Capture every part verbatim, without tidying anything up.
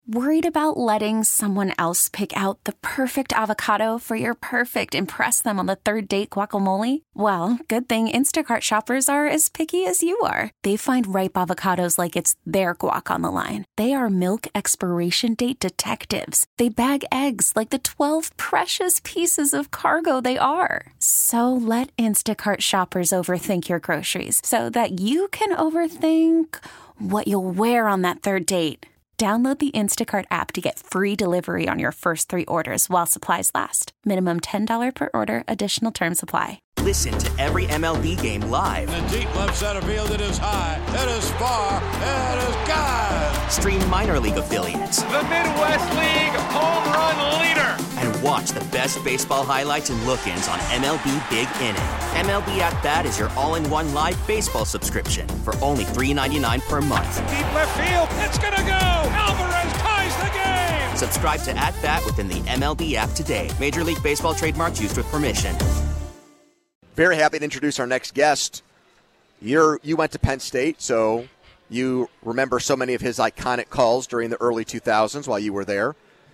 Worried about letting someone else pick out the perfect avocado for your perfect impress them on the third date guacamole? Well, good thing Instacart shoppers are as picky as you are. They find ripe avocados like it's their guac on the line. They are milk expiration date detectives. They bag eggs like the twelve precious pieces of cargo they are. So let Instacart shoppers overthink your groceries so that you can overthink what you'll wear on that third date. Download the Instacart app to get free delivery on your first three orders while supplies last. Minimum ten dollars per order. Additional terms apply. Listen to every M L B game live. In the deep left center field, it is high, it is far, it is gone. Stream minor league affiliates. The Midwest League home run leader. And watch the best baseball highlights and look-ins on M L B Big Inning. M L B At Bat is your all-in-one live baseball subscription for only three dollars and ninety-nine cents per month. Deep left field, it's gonna go. Alvarez ties the game. Subscribe to At Bat within the M L B app today. Major League Baseball trademark used with permission. Very happy to introduce our next guest. You're, you went to Penn State, so you remember so many of his iconic calls during the early two thousands while you were there.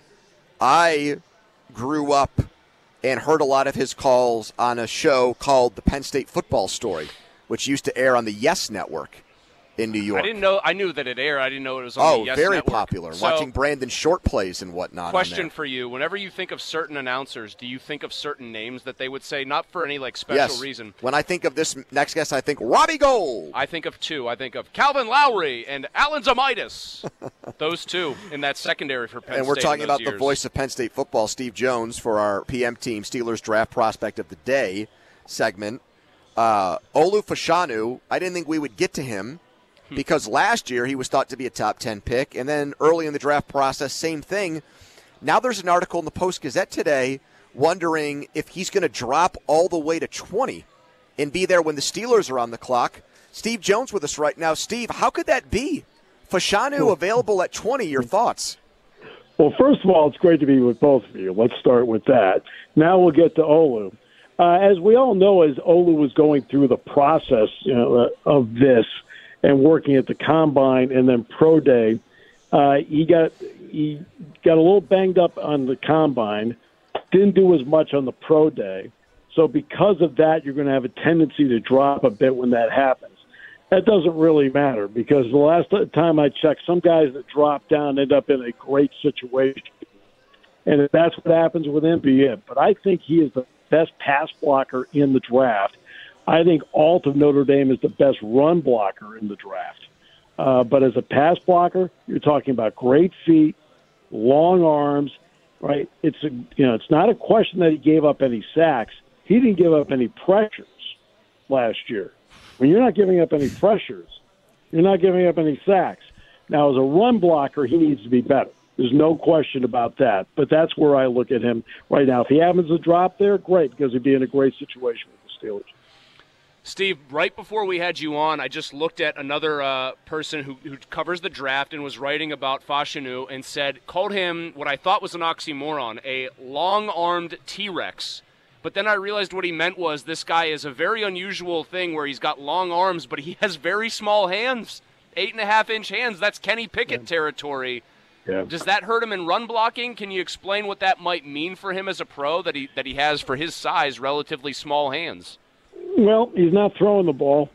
I grew up and heard a lot of his calls on a show called The Penn State Football Story, which used to air on the Yes Network in New York. I didn't know. I knew that it aired. I didn't know it was on oh, the Yes very Network. popular. So, watching Brandon Short plays and whatnot. Question on for you: whenever you think of certain announcers, do you think of certain names that they would say, not for any like special yes. reason? When I think of this next guest, I think Robbie Gould. I think of two. I think of Calvin Lowry and Alan Zamitis. Those two in that secondary for Penn State. And we're talking about years. the voice of Penn State football, Steve Jones, for our P M Team Steelers Draft Prospect of the Day segment. Uh, Olu Fashanu, I didn't think we would get to him. Because last year he was thought to be a top ten pick, and then early in the draft process, same thing. Now there's an article in the Post-Gazette today wondering if he's going to drop all the way to twenty and be there when the Steelers are on the clock. Steve Jones with us right now. Steve, how could that be? Fashanu available at twenty, your thoughts? Well, first of all, it's great to be with both of you. Let's start with that. Now we'll get to Olu. Uh, as we all know, as Olu was going through the process you know, uh, of this, and working at the combine and then pro day, uh, he got he got a little banged up on the combine, didn't do as much on the pro day. So because of that, you're going to have a tendency to drop a bit when that happens. That doesn't really matter because the last time I checked, some guys that drop down end up in a great situation. And if that's what happens with him, be it. But I think he is the best pass blocker in the draft. I think Alt of Notre Dame is the best run blocker in the draft. Uh, but as a pass blocker, you're talking about great feet, long arms, right? It's a, you know, it's not a question that he gave up any sacks. He didn't give up any pressures last year. When you're not giving up any pressures, you're not giving up any sacks. Now, as a run blocker, he needs to be better. There's no question about that. But that's where I look at him right now. If he happens to drop there, great, because he'd be in a great situation with the Steelers. Steve, right before we had you on, I just looked at another uh, person who, who covers the draft and was writing about Fashanu and said, called him what I thought was an oxymoron, a long-armed T-Rex. But then I realized what he meant was this guy is a very unusual thing where he's got long arms, but he has very small hands, eight and a half inch hands. That's Kenny Pickett yeah. territory. Yeah. Does that hurt him in run blocking? Can you explain what that might mean for him as a pro, that he that he has for his size relatively small hands? Well, he's not throwing the ball.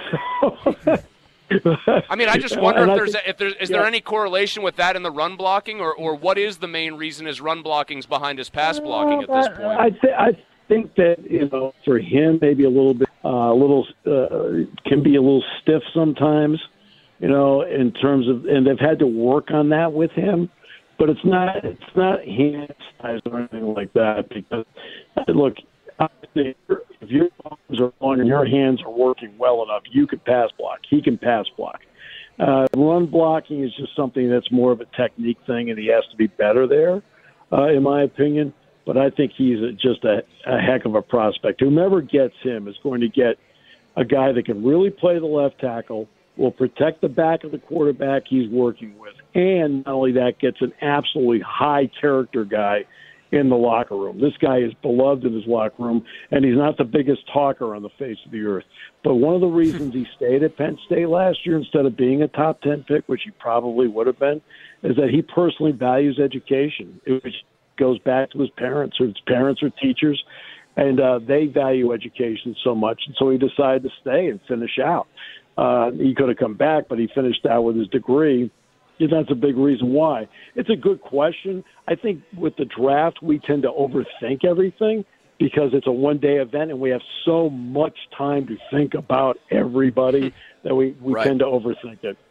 I mean, I just wonder and if I there's think, a, if there's is yeah. there any correlation with that in the run blocking, or, or what is the main reason his run blocking's behind his pass blocking at this point? I, th- I think that you know for him maybe a little bit uh, a little uh, can be a little stiff sometimes, you know, in terms of, and they've had to work on that with him. But it's not it's not hand size or anything like that because look. If your arms are long and your hands are working well enough, you can pass block. He can pass block. Uh, run blocking is just something that's more of a technique thing, and he has to be better there, uh, in my opinion. But I think he's a, just a, a heck of a prospect. Whomever gets him is going to get a guy that can really play the left tackle, will protect the back of the quarterback he's working with, and not only that, gets an absolutely high-character guy in the locker room. This guy is beloved in his locker room, and he's not the biggest talker on the face of the earth. But one of the reasons he stayed at Penn State last year instead of being a top ten pick, which he probably would have been, is that he personally values education. It goes back to his parents, or his parents are teachers, and uh, they value education so much. And so he decided to stay and finish out. Uh, he could have come back, but he finished out with his degree. And that's a big reason why. It's a good question. I think with the draft, we tend to overthink everything because it's a one-day event and we have so much time to think about everybody that we, we right. tend to overthink it.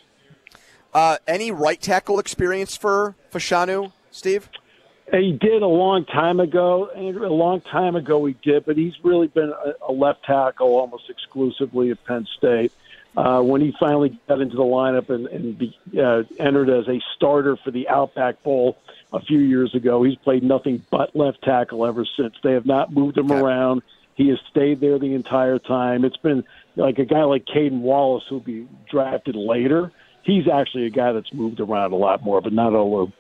Uh, any right tackle experience for Fashanu, Steve? He did a long time ago. A long time ago he did, but he's really been a, a left tackle almost exclusively at Penn State. Uh, when he finally got into the lineup and, and be, uh, entered as a starter for the Outback Bowl a few years ago, he's played nothing but left tackle ever since. They have not moved him okay. around. He has stayed there the entire time. It's been like a guy like Caden Wallace, who'll be drafted later. He's actually a guy that's moved around a lot more, but not Olu.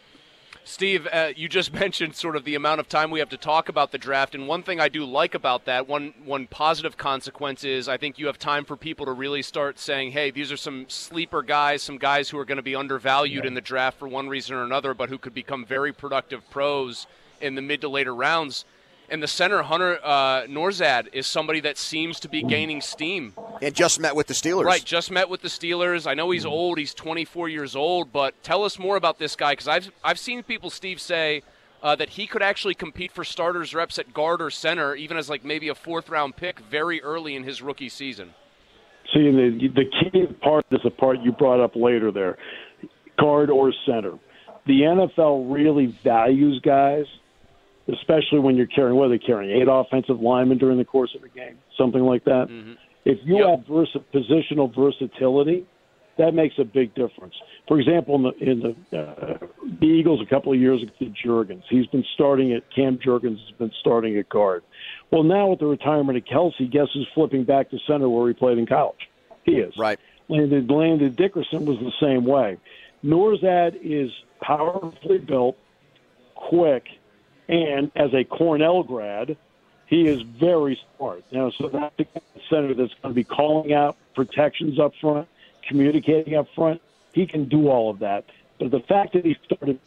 Steve, uh, you just mentioned sort of the amount of time we have to talk about the draft, and one thing I do like about that, one one positive consequence is I think you have time for people to really start saying, hey, these are some sleeper guys, some guys who are going to be undervalued yeah. in the draft for one reason or another, but who could become very productive pros in the mid to later rounds. And the center, Hunter uh, Nourzad, is somebody that seems to be gaining steam. And just met with the Steelers. Right, just met with the Steelers. I know he's old. He's twenty-four years old. But tell us more about this guy, because I've, I've seen people, Steve, say uh, that he could actually compete for starters reps at guard or center, even as like maybe a fourth-round pick very early in his rookie season. See, the, the key part is the part you brought up later there, guard or center. The N F L really values guys, especially when you're carrying, what are they carrying, eight offensive linemen during the course of a game, something like that. Mm-hmm. If you yep. have versa- positional versatility, that makes a big difference. For example, in the, in the, uh, the Eagles a couple of years ago, Juergens, he's been starting at, Cam Juergens has been starting at guard. Well, now with the retirement of Kelsey, guess who's flipping back to center where he played in college? He is. Right. Landon, Landon Dickerson was the same way. Nourzad is powerfully built, quick, and as a Cornell grad, he is very smart. Now, so that's the center that's going to be calling out protections up front, communicating up front. He can do all of that. But the fact that he started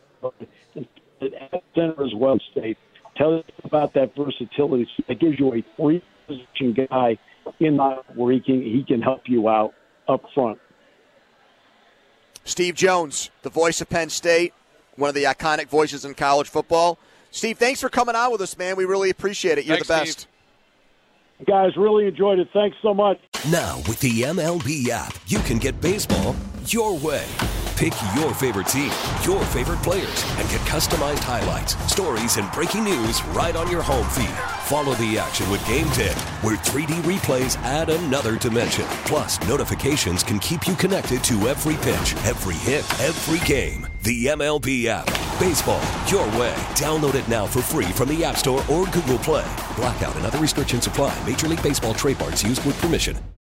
at center as well, State, tells you about that versatility. It gives you a three-position guy in that where he can, he can help you out up front. Steve Jones, the voice of Penn State, one of the iconic voices in college football. Steve, thanks for coming on with us, man. We really appreciate it. You're thanks, the best. Steve. Guys, really enjoyed it. Thanks so much. Now, with the M L B app, you can get baseball your way. Pick your favorite team, your favorite players, and get customized highlights, stories, and breaking news right on your home feed. Follow the action with Game ten, where three D replays add another dimension. Plus, notifications can keep you connected to every pitch, every hit, every game. The M L B app. Baseball your way. Download it now for free from the App Store or Google Play. Blackout and other restrictions apply. Major League Baseball trademarks used with permission.